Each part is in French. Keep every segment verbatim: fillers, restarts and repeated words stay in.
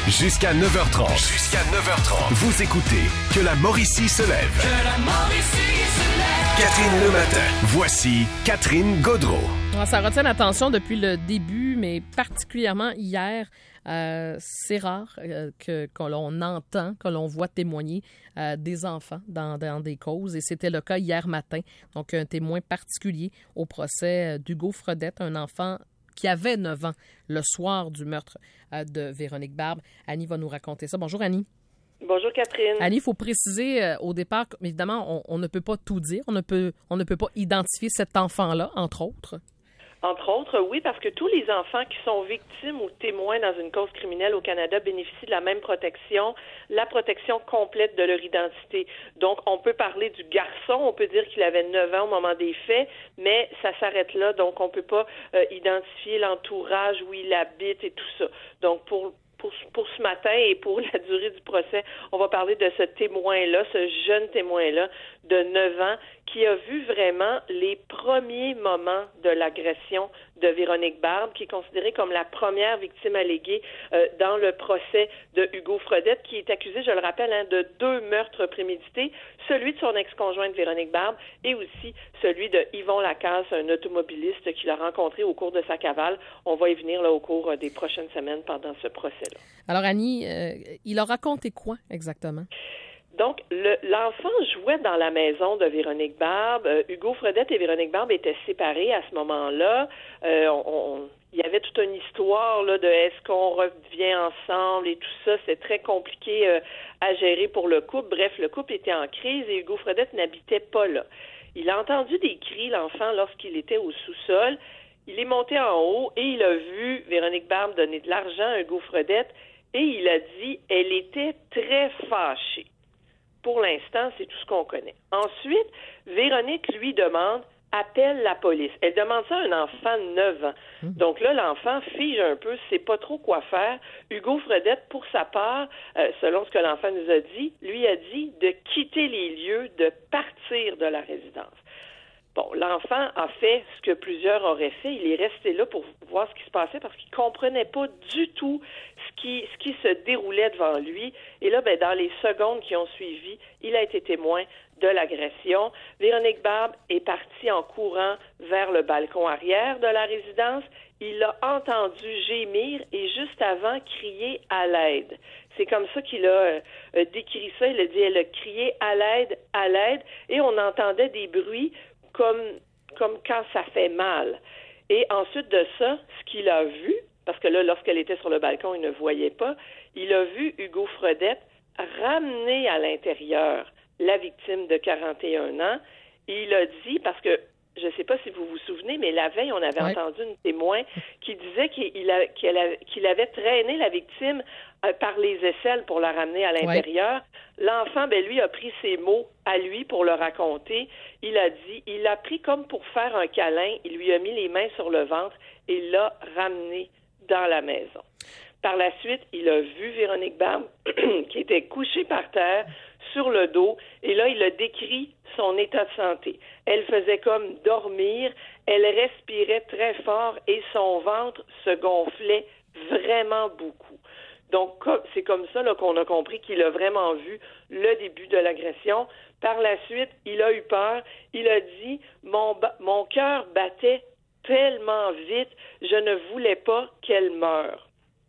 Jusqu'à neuf heures trente. Jusqu'à neuf heures trente. Vous écoutez Que la Mauricie se lève. Que la Mauricie se lève. Catherine Le Matin. Voici Catherine Gaudreault. Ça retient l'attention depuis le début, mais particulièrement hier. Euh, c'est rare euh, que, que l'on entend, que l'on voit témoigner euh, des enfants dans, dans des causes. Et c'était le cas hier matin. Donc, un témoin particulier au procès d'Hugo Fredette, un enfant qui avait neuf ans le soir du meurtre euh, de Véronique Barbe. Annie va nous raconter ça. Bonjour, Annie. Bonjour Catherine. Annie, il faut préciser euh, au départ, évidemment, on, on ne peut pas tout dire. On ne peut, on ne peut pas identifier cet enfant-là, entre autres. Entre autres, oui, parce que tous les enfants qui sont victimes ou témoins dans une cause criminelle au Canada bénéficient de la même protection, la protection complète de leur identité. Donc, on peut parler du garçon, on peut dire qu'il avait neuf ans au moment des faits, mais ça s'arrête là. Donc, on peut pas euh, identifier l'entourage où il habite et tout ça. Donc, pour Pour, pour ce matin et pour la durée du procès, on va parler de ce témoin-là, ce jeune témoin-là de neuf ans qui a vu vraiment les premiers moments de l'agression de Véronique Barbe, qui est considérée comme la première victime alléguée euh, dans le procès de Hugo Fredette, qui est accusé, je le rappelle, hein, de deux meurtres prémédités, celui de son ex-conjointe Véronique Barbe et aussi celui de Yvon Lacasse, un automobiliste qu'il a rencontré au cours de sa cavale. On va y venir là au cours des prochaines semaines pendant ce procès-là. Alors Annie, euh, il a raconté quoi exactement? Donc, le, l'enfant jouait dans la maison de Véronique Barbe. Euh, Hugo Fredette et Véronique Barbe étaient séparés à ce moment-là. Euh, on, on, il y avait toute une histoire là, de est-ce qu'on revient ensemble et tout ça. C'est très compliqué euh, à gérer pour le couple. Bref, le couple était en crise et Hugo Fredette n'habitait pas là. Il a entendu des cris, l'enfant, lorsqu'il était au sous-sol. Il est monté en haut et il a vu Véronique Barbe donner de l'argent à Hugo Fredette et il a dit elle était très fâchée. Pour l'instant, c'est tout ce qu'on connaît. Ensuite, Véronique lui demande « appelle la police ». Elle demande ça à un enfant de neuf ans. Mmh. Donc là, l'enfant fige un peu, sait pas trop quoi faire. Hugo Fredette, pour sa part, euh, selon ce que l'enfant nous a dit, lui a dit de quitter les lieux, de partir de la résidence. Bon, l'enfant a fait ce que plusieurs auraient fait. Il est resté là pour voir ce qui se passait parce qu'il comprenait pas du tout ce qui, ce qui se déroulait devant lui. Et là, ben, dans les secondes qui ont suivi, il a été témoin de l'agression. Véronique Barbe est partie en courant vers le balcon arrière de la résidence. Il a entendu gémir et juste avant crier à l'aide. C'est comme ça qu'il a euh, décrit ça. Il a dit, elle a crié à l'aide, à l'aide, et on entendait des bruits comme, comme quand ça fait mal. Et ensuite de ça, ce qu'il a vu, parce que là, lorsqu'elle était sur le balcon, il ne voyait pas, il a vu Hugo Fredette ramener à l'intérieur la victime de quarante et un ans. Et il a dit, parce que je ne sais pas si vous vous souvenez, mais la veille, on avait ouais. entendu une témoin qui disait qu'il, a, qu'il, a, qu'il avait traîné la victime euh, par les aisselles pour la ramener à l'intérieur. Ouais. L'enfant, ben lui, a pris ses mots à lui pour le raconter. Il a dit, il l'a pris comme pour faire un câlin, il lui a mis les mains sur le ventre et l'a ramené dans la maison. Par la suite, il a vu Véronique Barbe qui était couchée par terre sur le dos et là, il a décrit son état de santé. Elle faisait comme dormir, elle respirait très fort et son ventre se gonflait vraiment beaucoup. Donc, c'est comme ça là, qu'on a compris qu'il a vraiment vu le début de l'agression. Par la suite, il a eu peur. Il a dit « Mon, ba- mon cœur battait tellement vite, je ne voulais pas qu'elle meure. »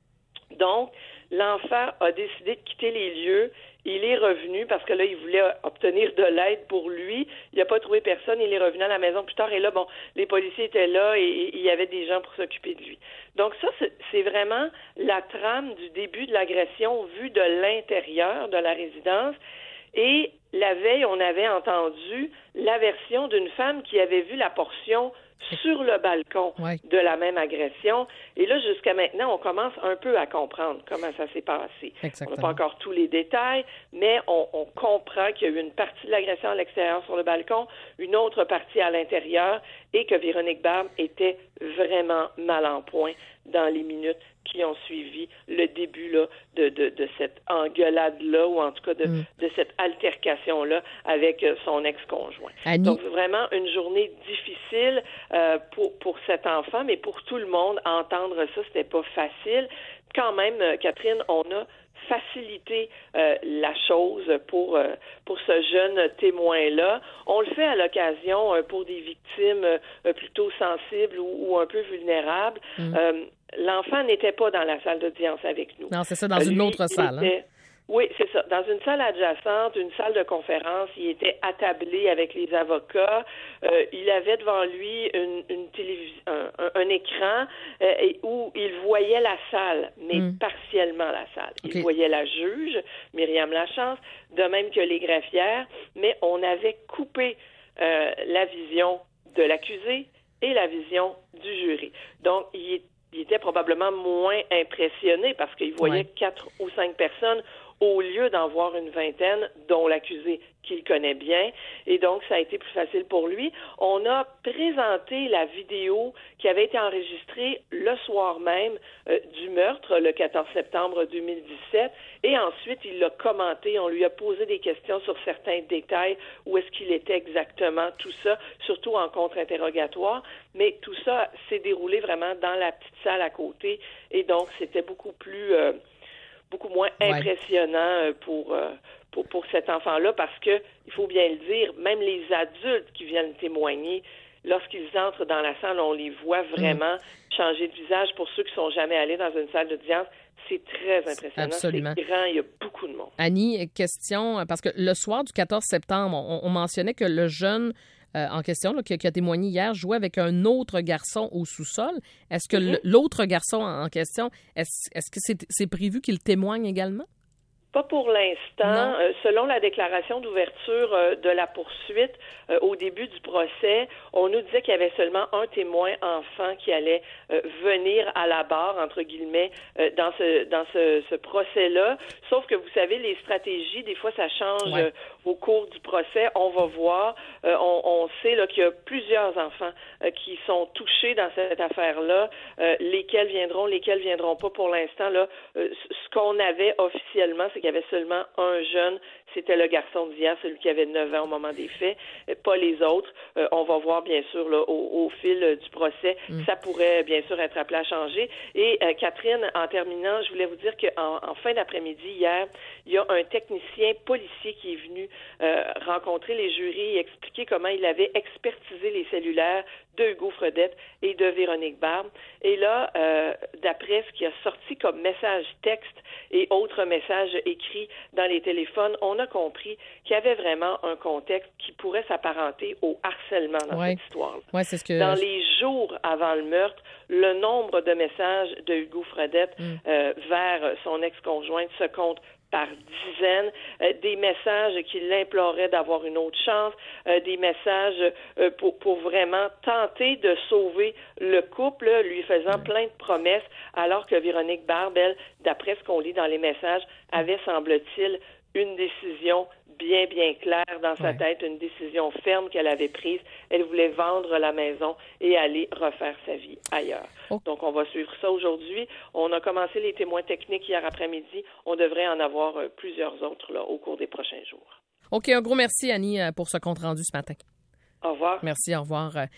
Donc, l'enfant a décidé de quitter les lieux. Il est revenu parce que là, il voulait obtenir de l'aide pour lui. Il n'a pas trouvé personne. Il est revenu à la maison plus tard. Et là, bon, les policiers étaient là et, et il y avait des gens pour s'occuper de lui. Donc ça, c'est, c'est vraiment la trame du début de l'agression vue de l'intérieur de la résidence. Et la veille, on avait entendu la version d'une femme qui avait vu la portion sur le balcon ouais. de la même agression. Et là, jusqu'à maintenant, on commence un peu à comprendre comment ça s'est passé. Exactement. On n'a pas encore tous les détails, mais on, on comprend qu'il y a eu une partie de l'agression à l'extérieur sur le balcon, une autre partie à l'intérieur, et que Véronique Barbe était vraiment mal en point dans les minutes qui ont suivi le début là, de, de, de cette engueulade-là, ou en tout cas de, mm. de cette altercation-là avec son ex-conjoint. Annie. Donc, vraiment une journée difficile euh, pour, pour cet enfant, mais pour tout le monde. Entendre ça, c'était pas facile. Quand même, Catherine, on a faciliter euh, la chose pour euh, pour ce jeune témoin-là. On le fait à l'occasion euh, pour des victimes euh, plutôt sensibles ou, ou un peu vulnérables. Mm. Euh, l'enfant n'était pas dans la salle d'audience avec nous. Non, c'est ça, dans une Lui, autre salle. Était... Hein? Oui, c'est ça. Dans une salle adjacente, une salle de conférence, il était attablé avec les avocats. Euh, il avait devant lui une, une télévision, un, un, un écran euh, où il voyait la salle, mais mm. partiellement la salle. Okay. Il voyait la juge, Myriam Lachance, de même que les greffières, mais on avait coupé euh, la vision de l'accusé et la vision du jury. Donc, il, il était probablement moins impressionné parce qu'il voyait ouais. quatre ou cinq personnes au lieu d'en voir une vingtaine, dont l'accusé qu'il connaît bien. Et donc, ça a été plus facile pour lui. On a présenté la vidéo qui avait été enregistrée le soir même euh, du meurtre, le quatorze septembre deux mille dix-sept. Et ensuite, il l'a commenté. On lui a posé des questions sur certains détails, où est-ce qu'il était exactement, tout ça, surtout en contre-interrogatoire. Mais tout ça s'est déroulé vraiment dans la petite salle à côté. Et donc, c'était beaucoup plus... Euh, beaucoup moins impressionnant ouais. pour, pour pour cet enfant-là, parce que, il faut bien le dire, même les adultes qui viennent témoigner, lorsqu'ils entrent dans la salle, on les voit vraiment mmh. changer de visage. Pour ceux qui sont jamais allés dans une salle d'audience, c'est très impressionnant. Absolument. C'est grand, il y a beaucoup de monde. Annie, question, parce que le soir du quatorze septembre, on, on mentionnait que le jeune Euh, en question, là, qui, qui a témoigné hier, jouait avec un autre garçon au sous-sol. Est-ce que mm-hmm. l'autre garçon en question, est-ce, est-ce que c'est, c'est prévu qu'il témoigne également? Pas pour l'instant. Euh, selon la déclaration d'ouverture euh, de la poursuite, euh, au début du procès, on nous disait qu'il y avait seulement un témoin enfant qui allait euh, venir à la barre, entre guillemets, euh, dans ce dans ce, ce procès-là. Sauf que, vous savez, les stratégies, des fois, ça change ouais. euh, au cours du procès. On va voir. Euh, on, on sait là, qu'il y a plusieurs enfants euh, qui sont touchés dans cette affaire-là. Euh, lesquels viendront, lesquels viendront pas pour l'instant. Là, euh, ce qu'on avait officiellement, c'est qu'il y avait seulement un jeune, c'était le garçon d'hier, celui qui avait neuf ans au moment des faits, pas les autres. Euh, on va voir, bien sûr, là, au, au fil euh, du procès, mm. ça pourrait, bien sûr, être appelé à changer. Et euh, Catherine, en terminant, je voulais vous dire qu'en en fin d'après-midi, hier, il y a un technicien policier qui est venu euh, rencontrer les jurys et expliquer comment il avait expertisé les cellulaires de Hugo Fredette et de Véronique Barbe. Et là, euh, d'après ce qui a sorti comme message texte et autres messages écrits dans les téléphones, on a compris qu'il y avait vraiment un contexte qui pourrait s'apparenter au harcèlement dans ouais. cette histoire. Ouais, c'est ce que... Dans les jours avant le meurtre, le nombre de messages de Hugo Fredette mm. euh, vers son ex-conjointe se compte par dizaines, euh, des messages qui l'imploraient d'avoir une autre chance, euh, des messages euh, pour, pour vraiment tenter de sauver le couple, là, lui faisant mmh. plein de promesses, alors que Véronique Barbe, elle, d'après ce qu'on lit dans les messages, avait, semble-t-il, une décision bien, bien claire dans sa ouais. tête, une décision ferme qu'elle avait prise. Elle voulait vendre la maison et aller refaire sa vie ailleurs. Oh. Donc, on va suivre ça aujourd'hui. On a commencé les témoins techniques hier après-midi. On devrait en avoir euh, plusieurs autres là, au cours des prochains jours. OK, un gros merci, Annie, pour ce compte-rendu ce matin. Au revoir. Merci, au revoir.